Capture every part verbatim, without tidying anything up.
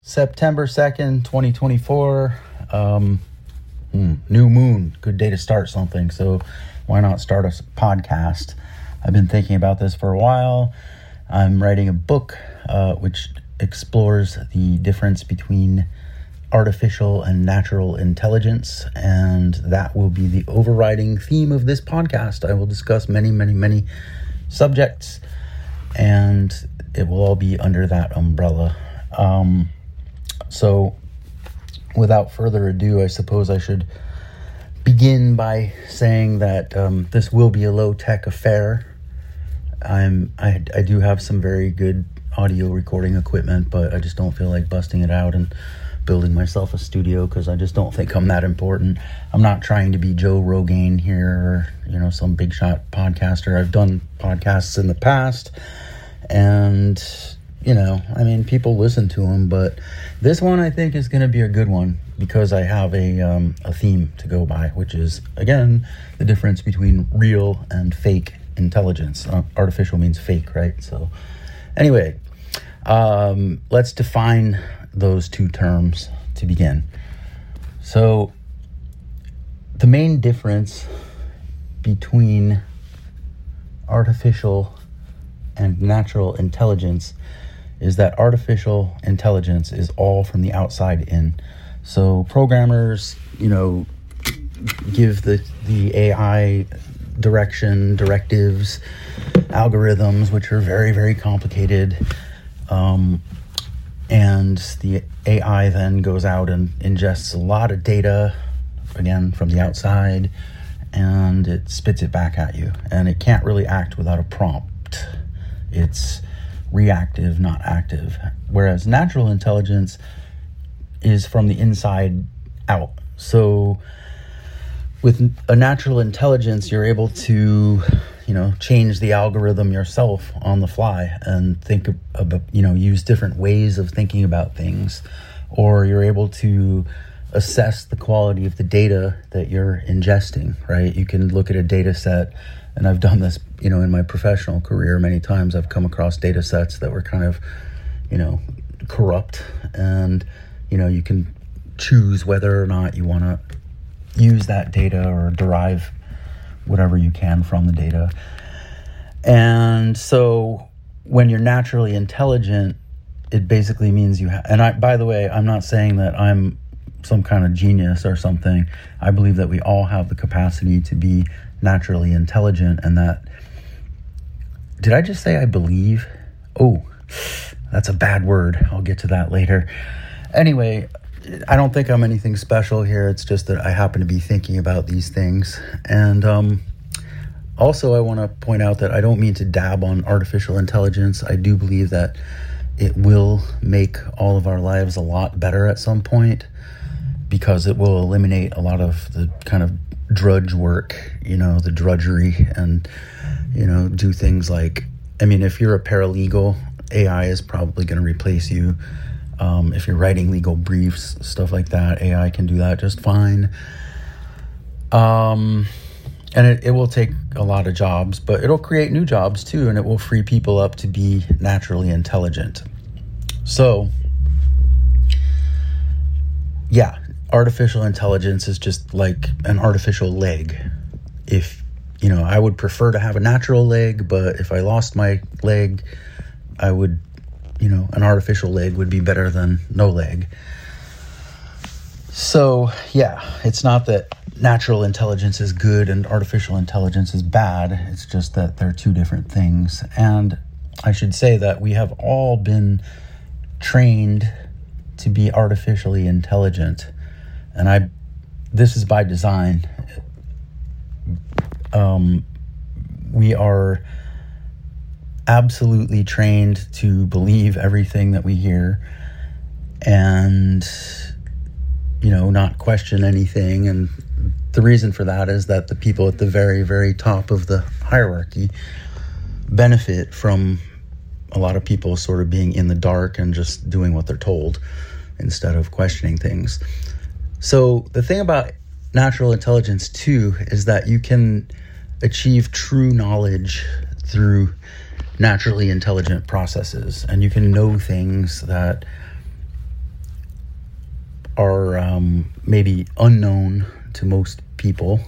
September second, twenty twenty-four. Um, hmm, new moon. Good day to start something. So why not start a podcast? I've been thinking about this for a while. I'm writing a book uh, which explores the difference between artificial and natural intelligence, and that will be the overriding theme of this podcast. I will discuss many, many, many subjects, and it will all be under that umbrella. Um, so without further ado, I suppose I should begin by saying that um, this will be a low-tech affair. I'm I, I do have some very good audio recording equipment, but I just don't feel like busting it out and building myself a studio because I just don't think I'm that important. I'm not trying to be Joe Rogan here or, you know, some big shot podcaster. I've done podcasts in the past, and, you know, I mean, people listen to them, but this one I think is going to be a good one because I have a um, a theme to go by, which is, again, the difference between real and fake intelligence. Uh, artificial means fake, right? So anyway, um, let's define those two terms to begin. So the main difference between artificial and natural intelligence is that artificial intelligence is all from the outside in. So programmers, you know, give the the A I direction, directives, algorithms, which are very, very complicated. Um, and the A I then goes out and ingests a lot of data, again, from the outside, and it spits it back at you. And it can't really act without a prompt. It's reactive, not active. Whereas natural intelligence is from the inside out. So with a natural intelligence, you're able to, you know, change the algorithm yourself on the fly and think about, you know, use different ways of thinking about things. Or you're able to assess the quality of the data that you're ingesting, right? You can look at a data set, and I've done this, you know, in my professional career many times. I've come across data sets that were kind of, you know, corrupt, and, you know, you can choose whether or not you want to use that data or derive whatever you can from the data. And so when you're naturally intelligent, it basically means you have, and I, by the way, I'm not saying that I'm some kind of genius or something. I believe that we all have the capacity to be naturally intelligent, and that, did I just say I believe? Oh, that's a bad word. I'll get to that later. Anyway, I don't think I'm anything special here. It's just that I happen to be thinking about these things. And um, also I want to point out that I don't mean to dab on artificial intelligence. I do believe that it will make all of our lives a lot better at some point, because it will eliminate a lot of the kind of drudge work, you know, the drudgery, and, you know, do things like, I mean, if you're a paralegal, A I is probably going to replace you. Um, if you're writing legal briefs, stuff like that, A I can do that just fine. Um, and it, it will take a lot of jobs, but it'll create new jobs too, and it will free people up to be naturally intelligent. So, yeah, artificial intelligence is just like an artificial leg. If, you know, I would prefer to have a natural leg, but if I lost my leg, I would, you know, an artificial leg would be better than no leg. So, yeah, it's not that natural intelligence is good and artificial intelligence is bad. It's just that they're two different things. And I should say that we have all been trained to be artificially intelligent. And I, this is by design. Um, we are absolutely trained to believe everything that we hear, and, you know, not question anything. And the reason for that is that the people at the very, very top of the hierarchy benefit from a lot of people sort of being in the dark and just doing what they're told instead of questioning things. So the thing about natural intelligence too is that you can achieve true knowledge through naturally intelligent processes, and you can know things that are um, maybe unknown to most people.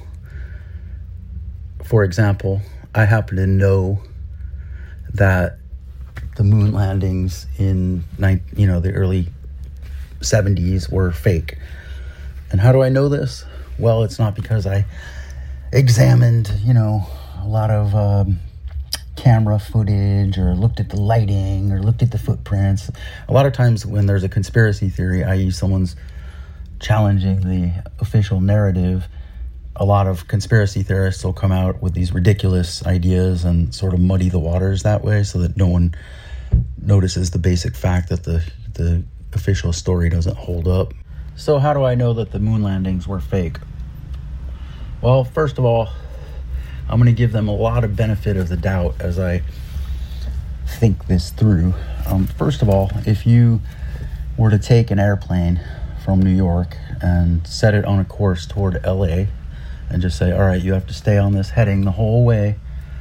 For example, I happen to know that the moon landings in you know the early seventies were fake. And how do I know this? Well, it's not because I examined, you know, a lot of um, camera footage or looked at the lighting or looked at the footprints. A lot of times when there's a conspiracy theory, that is someone's challenging the official narrative, a lot of conspiracy theorists will come out with these ridiculous ideas and sort of muddy the waters that way so that no one notices the basic fact that the the official story doesn't hold up. So how do I know that the moon landings were fake? Well, first of all, I'm going to give them a lot of benefit of the doubt as I think this through. Um, first of all, if you were to take an airplane from New York and set it on a course toward L A and just say, all right, you have to stay on this heading the whole way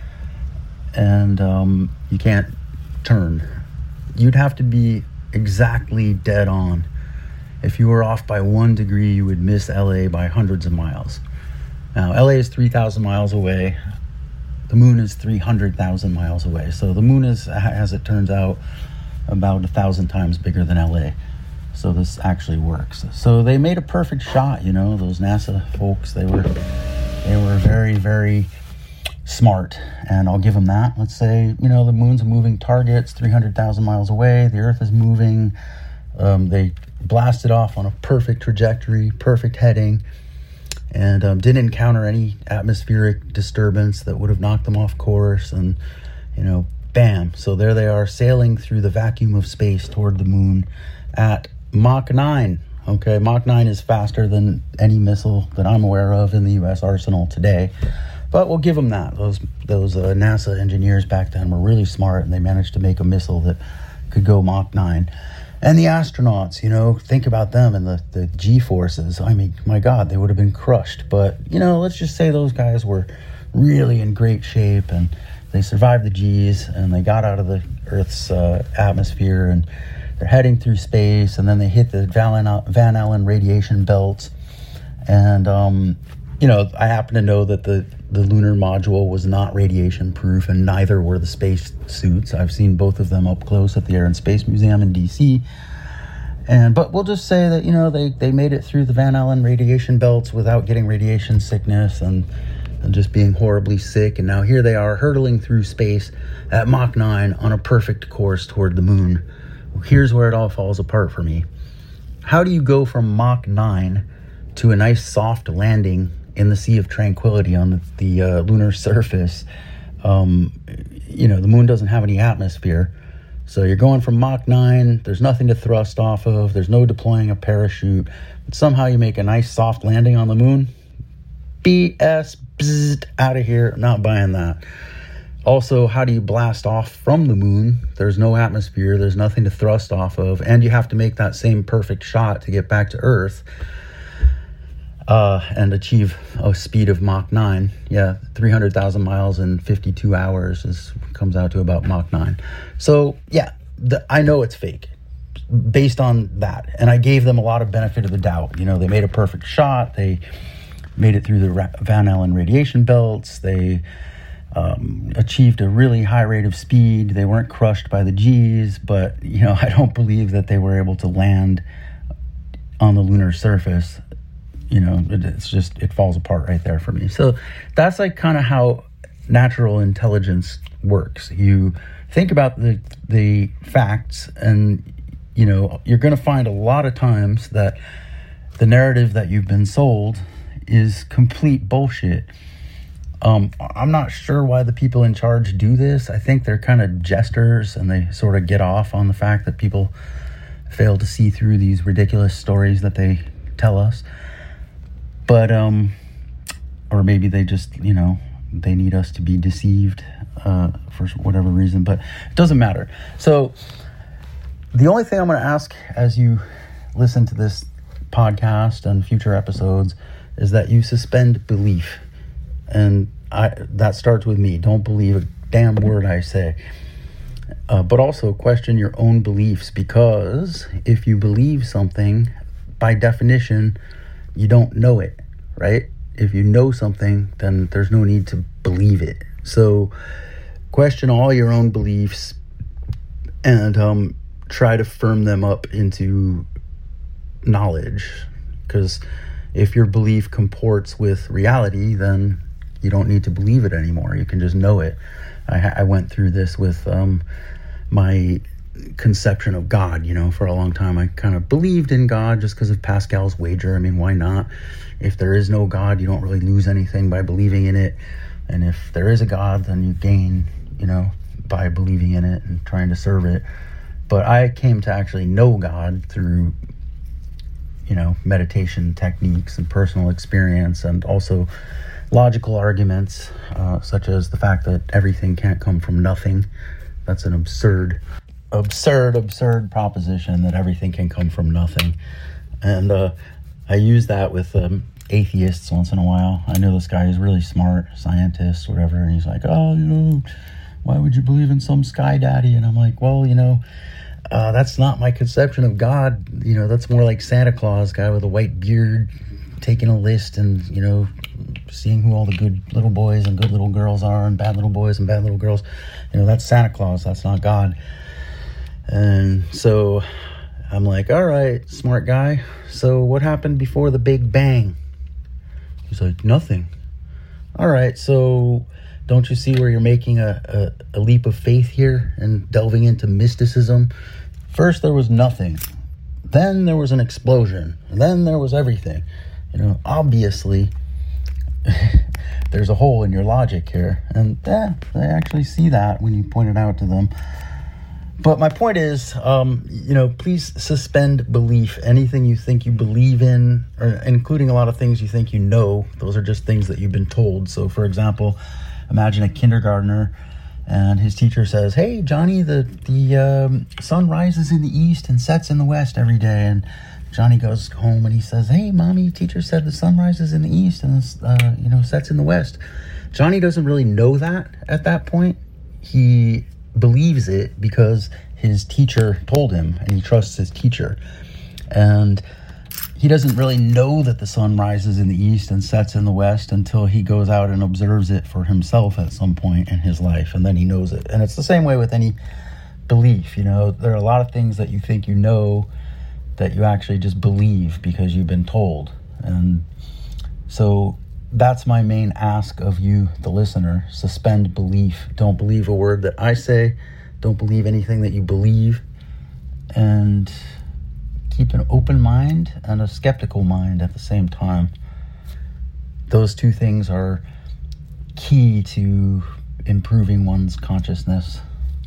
and um, you can't turn, you'd have to be exactly dead on. If you were off by one degree, you would miss L A by hundreds of miles. Now, L A is three thousand miles away. The moon is three hundred thousand miles away. So the moon is, as it turns out, about a thousand times bigger than L A. So this actually works. So they made a perfect shot, you know, those NASA folks. They were, they were very, very smart, and I'll give them that. Let's say, you know, the moon's a moving target. It's three hundred thousand miles away. The Earth is moving. Um, they blasted off on a perfect trajectory, perfect heading, and um, didn't encounter any atmospheric disturbance that would have knocked them off course. And, you know, bam. So there they are sailing through the vacuum of space toward the moon at Mach nine. Okay, Mach nine is faster than any missile that I'm aware of in the U S arsenal today. But we'll give them that. Those those uh, NASA engineers back then were really smart, and they managed to make a missile that could go Mach nine. And the astronauts, you know, think about them and the, the G-forces. I mean, my God, they would have been crushed. But, you know, let's just say those guys were really in great shape, and they survived the G's, and they got out of the Earth's uh, atmosphere, and they're heading through space, and then they hit the Van Allen radiation belts. And, um, you know, I happen to know that the, the lunar module was not radiation proof, and neither were the space suits. I've seen both of them up close at the Air and Space Museum in D C. And but we'll just say that, you know, they, they made it through the Van Allen radiation belts without getting radiation sickness and, and just being horribly sick. And now here they are hurtling through space at Mach nine on a perfect course toward the moon. Well, here's where it all falls apart for me. How do you go from Mach nine to a nice soft landing in the Sea of Tranquility on the, the uh, lunar surface? Um, you know, the moon doesn't have any atmosphere. So you're going from Mach nine, there's nothing to thrust off of, there's no deploying a parachute, but somehow you make a nice soft landing on the moon? B S, bzzzt, out of here, not buying that. Also, how do you blast off from the moon? There's no atmosphere, there's nothing to thrust off of, and you have to make that same perfect shot to get back to Earth. Uh, and achieve a speed of Mach nine. Yeah, three hundred thousand miles in fifty-two hours is comes out to about Mach nine. So, yeah, the, I know it's fake based on that. And I gave them a lot of benefit of the doubt. You know, they made a perfect shot. They made it through the Ra- Van Allen radiation belts. They um, achieved a really high rate of speed. They weren't crushed by the G's. But, you know, I don't believe that they were able to land on the lunar surface. You know, it's just, it falls apart right there for me. So that's like kind of how natural intelligence works. You think about the the facts, and, you know, you're going to find a lot of times that the narrative that you've been sold is complete bullshit. Um, I'm not sure why the people in charge do this. I think they're kind of jesters, and they sort of get off on the fact that people fail to see through these ridiculous stories that they tell us. But, um, or maybe they just, you know, they need us to be deceived uh, for whatever reason, but it doesn't matter. So the only thing I'm going to ask as you listen to this podcast and future episodes is that you suspend belief. And I, that starts with me. Don't believe a damn word I say. Uh, but also question your own beliefs, because if you believe something, by definition, you don't know it, right? If you know something, then there's no need to believe it. So question all your own beliefs and um, try to firm them up into knowledge. Because if your belief comports with reality, then you don't need to believe it anymore. You can just know it. I, ha- I went through this with um, my conception of God. You know, for a long time I kind of believed in God just because of Pascal's wager. I mean, why not? If there is no God, you don't really lose anything by believing in it. And if there is a God, then you gain, you know, by believing in it and trying to serve it. But I came to actually know God through, you know, meditation techniques and personal experience, and also logical arguments, uh, such as the fact that everything can't come from nothing. That's an absurd, absurd, absurd proposition, that everything can come from nothing. And uh, I use that with um, atheists once in a while. I know this guy is really smart, scientist, whatever, and he's like, oh, you know, why would you believe in some sky daddy? And I'm like, well, you know, uh, that's not my conception of God. You know, that's more like Santa Claus, guy with a white beard, taking a list and, you know, seeing who all the good little boys and good little girls are, and bad little boys and bad little girls. You know, that's Santa Claus. That's not God. And so I'm like, all right, smart guy. So what happened before the Big Bang? He's like, nothing. All right, so don't you see where you're making a, a, a leap of faith here and delving into mysticism? First there was nothing. Then there was an explosion. And then there was everything. You know, obviously there's a hole in your logic here. And yeah, they actually see that when you point it out to them. But my point is, um, you know, please suspend belief. Anything you think you believe in, or including a lot of things you think you know, those are just things that you've been told. So, for example, imagine a kindergartner and his teacher says, hey, Johnny, the, the um, sun rises in the east and sets in the west every day. And Johnny goes home and he says, hey, Mommy, teacher said the sun rises in the east and, uh, you know, sets in the west. Johnny doesn't really know that at that point. He believes it because his teacher told him, and he trusts his teacher. And he doesn't really know that the sun rises in the east and sets in the west until he goes out and observes it for himself at some point in his life, and then he knows it. And it's the same way with any belief. You know, there are a lot of things that you think you know that you actually just believe because you've been told. And so that's my main ask of you, the listener. Suspend belief. Don't believe a word that I say. Don't believe anything that you believe. And keep an open mind and a skeptical mind at the same time. Those two things are key to improving one's consciousness,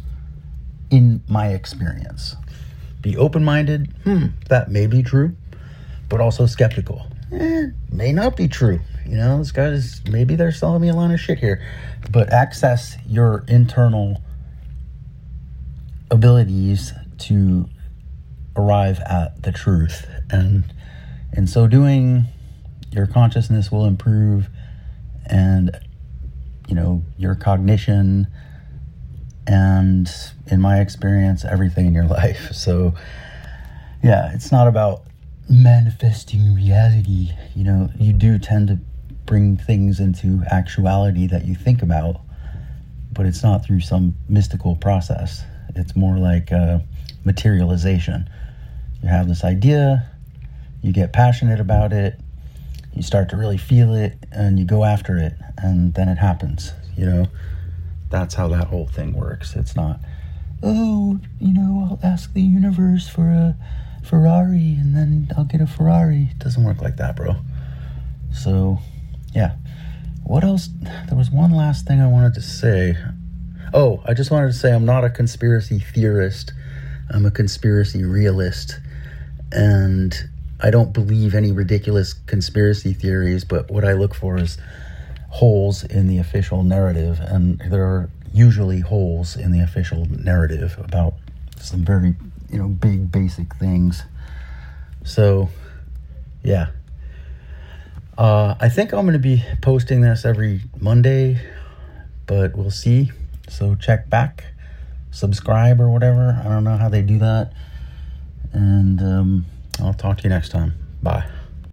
in my experience. Be open-minded. Hmm, that may be true. But also skeptical. Eh, may not be true. You know, this guy's, maybe they're selling me a lot of shit here. But access your internal abilities to arrive at the truth. And in so doing, your consciousness will improve, and, you know, your cognition, and in my experience, everything in your life. So, yeah, it's not about manifesting reality. You know, you do tend to bring things into actuality that you think about, but it's not through some mystical process. It's more like uh, materialization. You have this idea, you get passionate about it, you start to really feel it, and you go after it, and then it happens. You know, that's how that whole thing works. It's not, oh, you know, I'll ask the universe for a Ferrari and then I'll get a Ferrari. It doesn't work like that, bro. So, yeah. What else? There was one last thing I wanted to say. Oh, I just wanted to say I'm not a conspiracy theorist. I'm a conspiracy realist. And I don't believe any ridiculous conspiracy theories, but what I look for is holes in the official narrative. And there are usually holes in the official narrative about some very, you know, big basic things. So, yeah. Uh, I think I'm going to be posting this every Monday, but we'll see. So check back, subscribe or whatever. I don't know how they do that. And um, I'll talk to you next time. Bye.